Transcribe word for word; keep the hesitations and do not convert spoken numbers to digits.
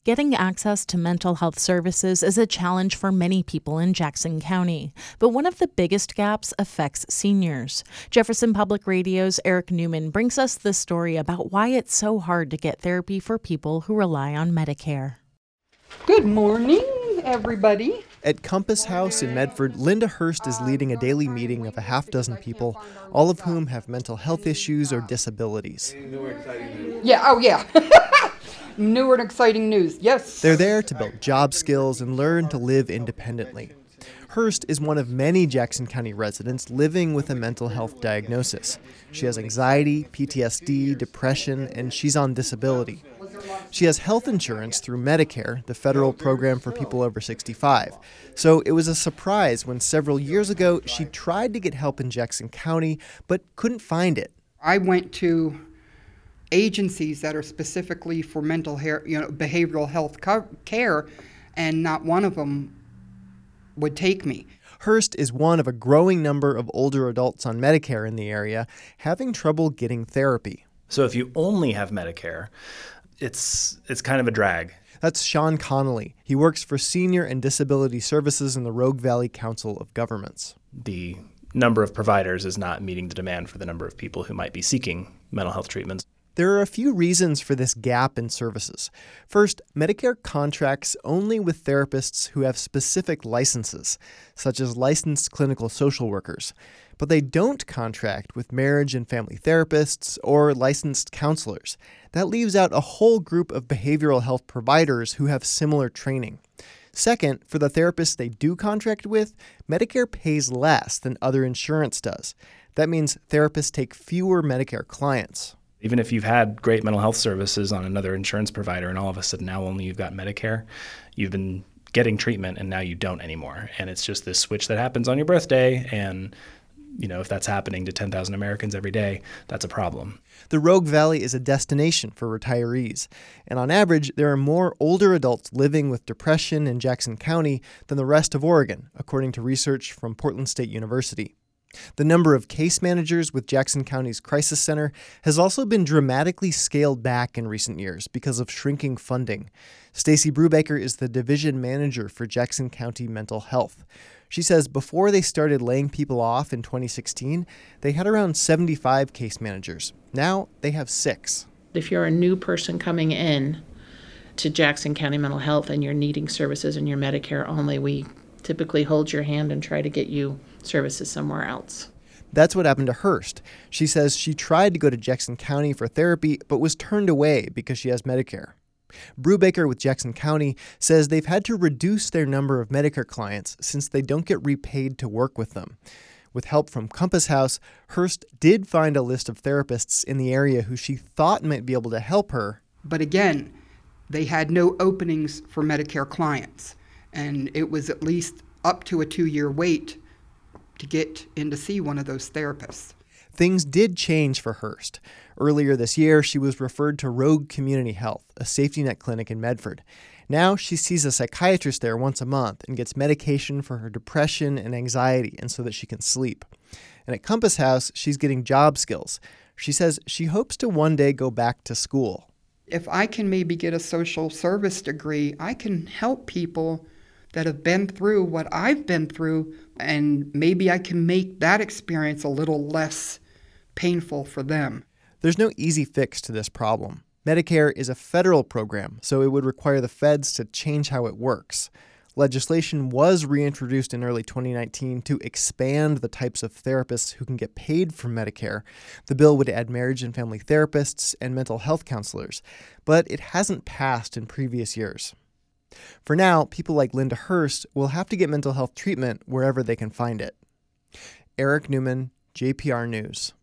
Getting access to mental health services is a challenge for many people in Jackson County, but one of the biggest gaps affects seniors. Jefferson Public Radio's Eric Newman brings us the story about why it's so hard to get therapy for people who rely on Medicare. Good morning, everybody. At Compass House in Medford, Linda Hurst is leading a daily meeting of a half dozen people, all of whom have mental health issues or disabilities. Yeah, oh yeah. Newer and exciting news, yes. They're there to build job skills and learn to live independently. Hurst is one of many Jackson County residents living with a mental health diagnosis. She has anxiety, P T S D, depression, and she's on disability. She has health insurance through Medicare, the federal program for people over sixty-five. So it was a surprise when several years ago she tried to get help in Jackson County, but couldn't find it. I went to agencies that are specifically for mental hair, you know, behavioral health co- care, and not one of them would take me. Hurst is one of a growing number of older adults on Medicare in the area having trouble getting therapy. So if you only have Medicare, it's it's kind of a drag. That's Sean Connolly. He works for Senior and Disability Services in the Rogue Valley Council of Governments. The number of providers is not meeting the demand for the number of people who might be seeking mental health treatments. There are a few reasons for this gap in services. First, Medicare contracts only with therapists who have specific licenses, such as licensed clinical social workers. But they don't contract with marriage and family therapists or licensed counselors. That leaves out a whole group of behavioral health providers who have similar training. Second, for the therapists they do contract with, Medicare pays less than other insurance does. That means therapists take fewer Medicare clients. Even if you've had great mental health services on another insurance provider and all of a sudden now only you've got Medicare, you've been getting treatment and now you don't anymore. And it's just this switch that happens on your birthday. And, you know, if that's happening to ten thousand Americans every day, that's a problem. The Rogue Valley is a destination for retirees. And on average, there are more older adults living with depression in Jackson County than the rest of Oregon, according to research from Portland State University. The number of case managers with Jackson County's Crisis Center has also been dramatically scaled back in recent years because of shrinking funding. Stacy Brubaker is the division manager for Jackson County Mental Health. She says before they started laying people off in twenty sixteen, they had around seventy-five case managers. Now they have six. If you're a new person coming in to Jackson County Mental Health and you're needing services and you're Medicare only, we typically hold your hand and try to get you services somewhere else. That's what happened to Hurst. She says she tried to go to Jackson County for therapy, but was turned away because she has Medicare. Brubaker with Jackson County says they've had to reduce their number of Medicare clients since they don't get repaid to work with them. With help from Compass House, Hurst did find a list of therapists in the area who she thought might be able to help her. But again, they had no openings for Medicare clients, and it was at least up to a two-year wait to get in to see one of those therapists. Things did change for Hurst. Earlier this year, she was referred to Rogue Community Health, a safety net clinic in Medford. Now she sees a psychiatrist there once a month and gets medication for her depression and anxiety and so that she can sleep. And at Compass House, she's getting job skills. She says she hopes to one day go back to school. If I can maybe get a social service degree, I can help people that have been through what I've been through, and maybe I can make that experience a little less painful for them. There's no easy fix to this problem. Medicare is a federal program, so it would require the feds to change how it works. Legislation was reintroduced in early twenty nineteen to expand the types of therapists who can get paid from Medicare. The bill would add marriage and family therapists and mental health counselors, but it hasn't passed in previous years. For now, people like Linda Hurst will have to get mental health treatment wherever they can find it. Eric Newman, J P R News.